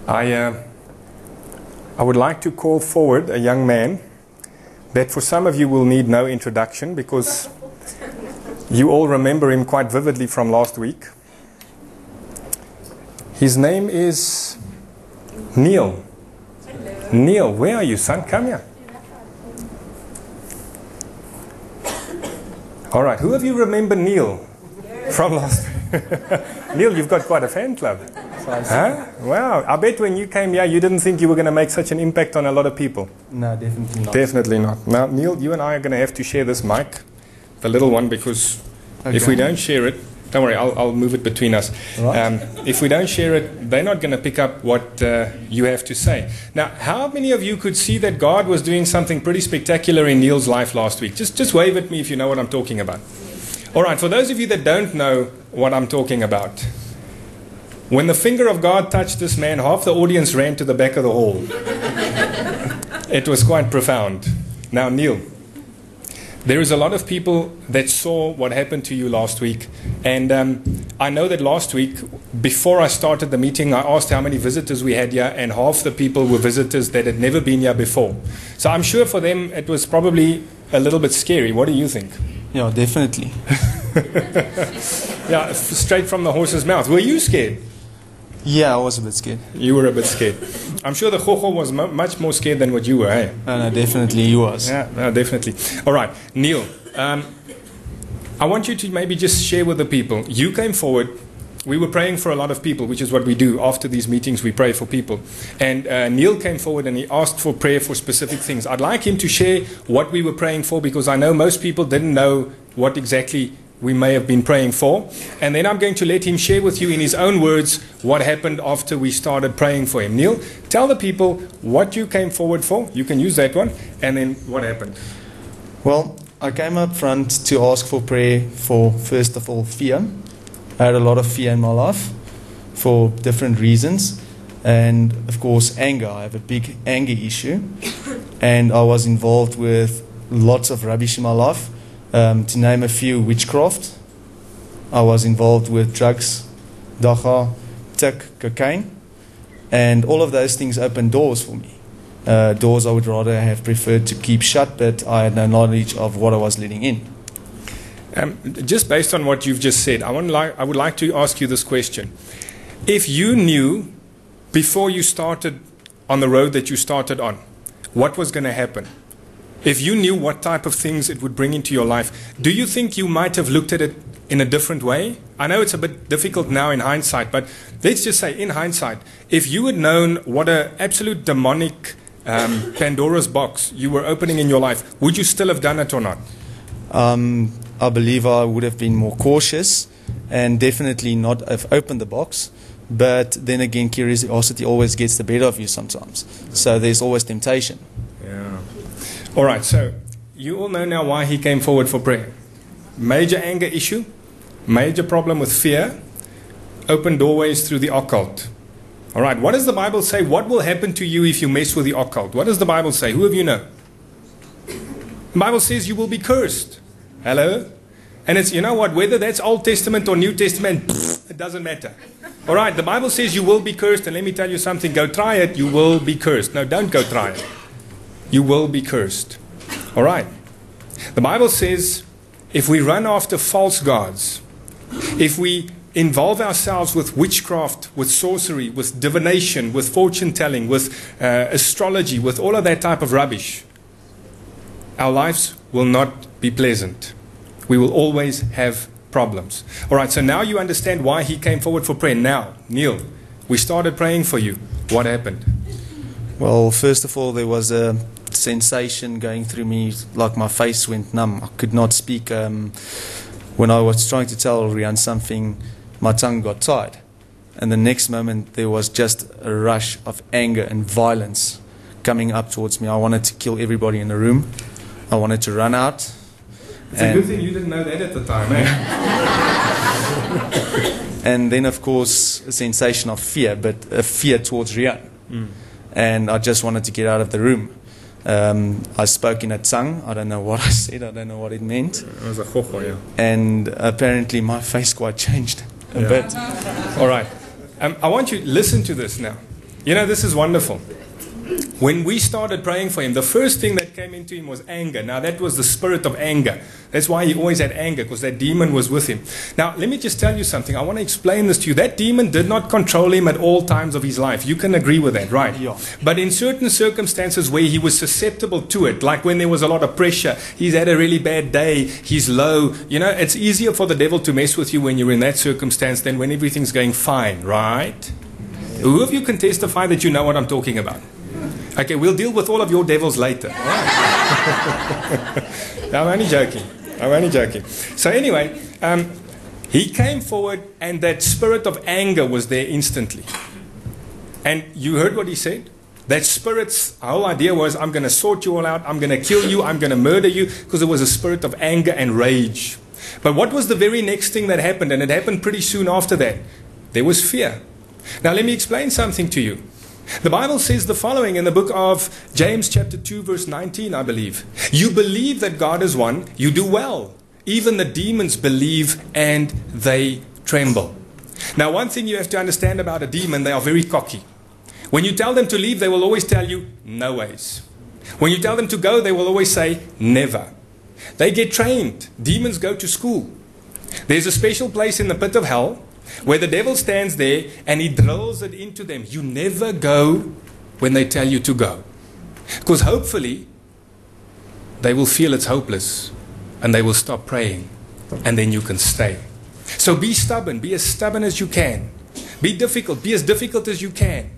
I would like to call forward a young man that for some of you will need no introduction because you all remember him quite vividly from last week. His name is Neil. Hello. Neil, where are you, son? Come here. All right, who of you remember Neil from last week? Neil, you've got quite a fan club. Huh? Wow, I bet when you came here, you didn't think you were going to make such an impact on a lot of people. No, definitely not. Definitely not. Now, Neil, you and I are going to have to share this mic, the little one, because if we don't share it, don't worry, I'll move it between us. Right. If we don't share it, they're not going to pick up what you have to say. Now, how many of you could see that God was doing something pretty spectacular in Neil's life last week? Just wave at me if you know what I'm talking about. All right, for those of you that don't know what I'm talking about, when the finger of God touched this man, half the audience ran to the back of the hall. It was quite profound. Now, Neil, there is a lot of people that saw what happened to you last week. And I know that last week, before I started the meeting, I asked how many visitors we had here, and half the people were visitors that had never been here before. So I'm sure for them it was probably a little bit scary. What do you think? Yeah, definitely. Yeah, straight from the horse's mouth. Were you scared? Yeah, I was a bit scared. You were a bit scared. I'm sure the Gogo was much more scared than what you were, eh? No, definitely he was. Yeah, no, definitely. All right, Neil, I want you to maybe just share with the people. You came forward. We were praying for a lot of people, which is what we do. After these meetings, we pray for people. And Neil came forward and he asked for prayer for specific things. I'd like him to share what we were praying for, because I know most people didn't know what exactly we may have been praying for. And then I'm going to let him share with you in his own words what happened after we started praying for him. Neil, tell the people what you came forward for. You can use that one. And then what happened? Well, I came up front to ask for prayer for, first of all, fear. I had a lot of fear in my life for different reasons. And, of course, anger. I have a big anger issue. And I was involved with lots of rubbish in my life. To name a few, witchcraft. I was involved with drugs, dagga, tik, cocaine. And all of those things opened doors for me. Doors I would rather have preferred to keep shut, but I had no knowledge of what I was letting in. Just based on what you've just said, I would like to ask you this question. If you knew before you started on the road that you started on, what was going to happen? If you knew what type of things it would bring into your life, do you think you might have looked at it in a different way? I know it's a bit difficult now in hindsight, but let's just say in hindsight, if you had known what an absolute demonic Pandora's box you were opening in your life, would you still have done it or not? I believe I would have been more cautious and definitely not have opened the box. But then again, curiosity always gets the better of you sometimes. So there's always temptation. Yeah. All right, so you all know now why he came forward for prayer. Major anger issue, major problem with fear, open doorways through the occult. All right, what does the Bible say? What will happen to you if you mess with the occult? What does the Bible say? Who of you know? The Bible says you will be cursed. Hello? And it's, you know what, whether that's Old Testament or New Testament, it doesn't matter. All right, the Bible says you will be cursed, and let me tell you something, go try it, you will be cursed. No, don't go try it. You will be cursed. All right. The Bible says if we run after false gods, if we involve ourselves with witchcraft, with sorcery, with divination, with fortune telling, with astrology, with all of that type of rubbish, our lives will not be pleasant. We will always have problems. All right, so now you understand why he came forward for prayer. Now, Neil, we started praying for you. What happened? Well, first of all, there was a sensation going through me, like my face went numb. I could not speak. When I was trying to tell Rian something, my tongue got tied. And the next moment, there was just a rush of anger and violence coming up towards me. I wanted to kill everybody in the room. I wanted to run out. It's a good thing you didn't know that at the time, eh? And then, of course, a sensation of fear, but a fear towards Rian. And I just wanted to get out of the room. I spoke in a tongue. I don't know what I said. I don't know what it meant. It was a Gogo, yeah. And apparently my face quite changed a bit. All right. I want you to listen to this now. You know, this is wonderful. When we started praying for him, the first thing that came into him was anger. Now, that was the spirit of anger. That's why he always had anger, because that demon was with him. Now, let me just tell you something. I want to explain this to you. That demon did not control him at all times of his life. You can agree with that, right? Yeah. But in certain circumstances where he was susceptible to it, like when there was a lot of pressure, he's had a really bad day, he's low. You know, it's easier for the devil to mess with you when you're in that circumstance than when everything's going fine, right? Who of you can testify that you know what I'm talking about? Okay, we'll deal with all of your devils later. All right. I'm only joking. So anyway, he came forward and that spirit of anger was there instantly. And you heard what he said? That spirit's whole idea was, I'm going to sort you all out, I'm going to kill you, I'm going to murder you, because it was a spirit of anger and rage. But what was the very next thing that happened? And it happened pretty soon after that. There was fear. Now let me explain something to you. The Bible says the following in the book of James chapter 2 verse 19, I believe. You believe that God is one, you do well. Even the demons believe and they tremble. Now one thing you have to understand about a demon, they are very cocky. When you tell them to leave, they will always tell you, no ways. When you tell them to go, they will always say, never. They get trained. Demons go to school. There's a special place in the pit of hell where the devil stands there and he drills it into them. You never go when they tell you to go. Because hopefully they will feel it's hopeless and they will stop praying and then you can stay. So be stubborn. Be as stubborn as you can. Be difficult. Be as difficult as you can.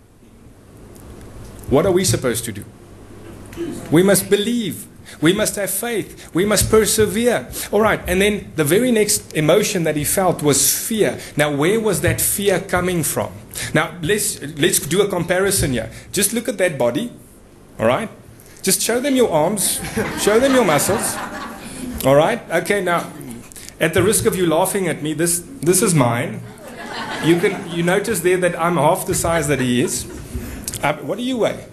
What are we supposed to do? We must believe. We must have faith. We must persevere. All right. And then the very next emotion that he felt was fear. Now, where was that fear coming from? Now, let's do a comparison here. Just look at that body. All right. Just show them your arms. Show them your muscles. All right. Okay. Now, at the risk of you laughing at me, this is mine. You notice there that I'm half the size that he is. What do you weigh?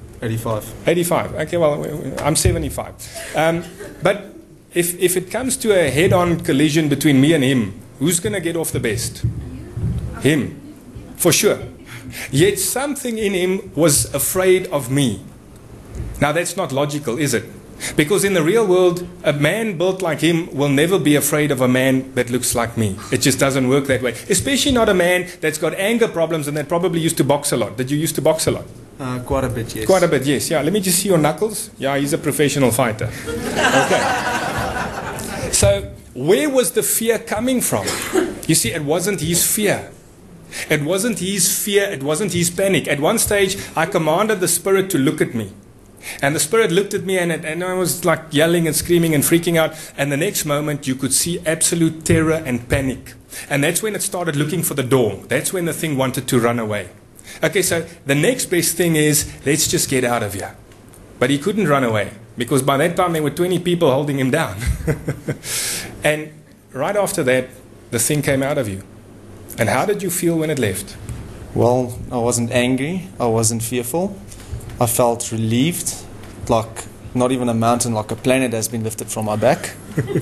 85. Okay, well, I'm 75. But if it comes to a head-on collision between me and him, who's going to get off the best? Him. For sure. Yet something in him was afraid of me. Now, that's not logical, is it? Because in the real world, a man built like him will never be afraid of a man that looks like me. It just doesn't work that way. Especially not a man that's got anger problems and that probably used to box a lot. Did you used to box a lot? Quite a bit, yes. Quite a bit, yes. Yeah, let me just see your knuckles. Yeah, he's a professional fighter. Okay. So, where was the fear coming from? You see, it wasn't his fear. It wasn't his fear. It wasn't his panic. At one stage, I commanded the spirit to look at me. And the spirit looked at me and I was like yelling and screaming and freaking out. And the next moment you could see absolute terror and panic. And that's when it started looking for the door. That's when the thing wanted to run away. Okay, so the next best thing is, let's just get out of here. But he couldn't run away because by that time there were 20 people holding him down. And right after that, the thing came out of you. And how did you feel when it left? Well, I wasn't angry. I wasn't fearful. I felt relieved, like not even a mountain, like a planet has been lifted from my back.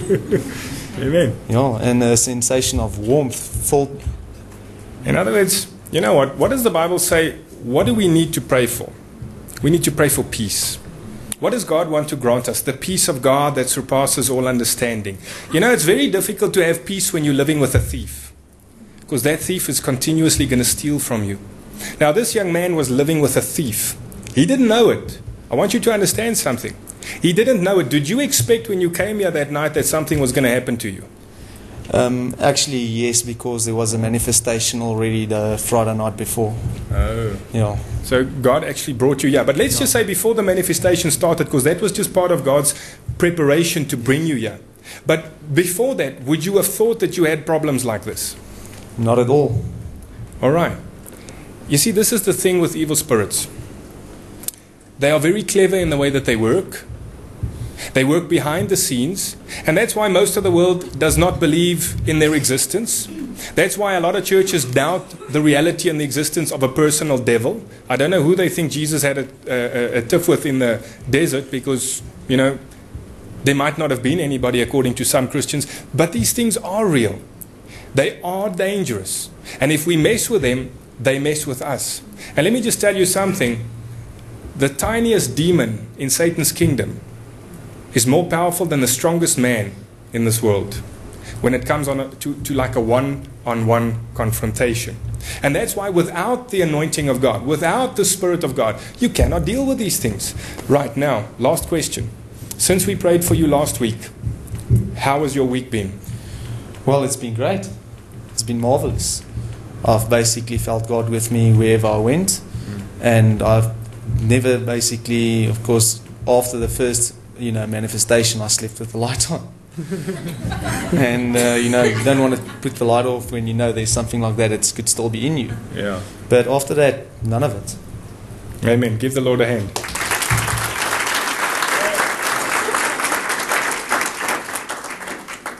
Amen. Yeah, and a sensation of warmth filled. In other words, you know what? What does the Bible say? What do we need to pray for? We need to pray for peace. What does God want to grant us? The peace of God that surpasses all understanding. You know, it's very difficult to have peace when you're living with a thief, because that thief is continuously going to steal from you. Now, this young man was living with a thief. He didn't know it. I want you to understand something. He didn't know it. Did you expect when you came here that night that something was going to happen to you? Actually, yes, because there was a manifestation already the Friday night before. Oh. Yeah. So God actually brought you here. But let's just say before the manifestation started, because that was just part of God's preparation to bring you here. But before that, would you have thought that you had problems like this? Not at all. All right. You see, this is the thing with evil spirits. They are very clever in the way that they work. They work behind the scenes. And that's why most of the world does not believe in their existence. That's why a lot of churches doubt the reality and the existence of a personal devil. I don't know who they think Jesus had a tiff with in the desert, because, you know, there might not have been anybody according to some Christians. But these things are real. They are dangerous. And if we mess with them, they mess with us. And let me just tell you something. The tiniest demon in Satan's kingdom is more powerful than the strongest man in this world when it comes to like a one-on-one confrontation. And that's why without the anointing of God, without the Spirit of God, you cannot deal with these things. Right now, last question. Since we prayed for you last week, how has your week been? Well, it's been great. It's been marvelous. I've basically felt God with me wherever I went. And I've never basically, of course, after the first, manifestation, I slept with the light on. And, you don't want to put the light off when you know there's something like that that could still be in you. Yeah. But after that, none of it. Amen. Give the Lord a hand.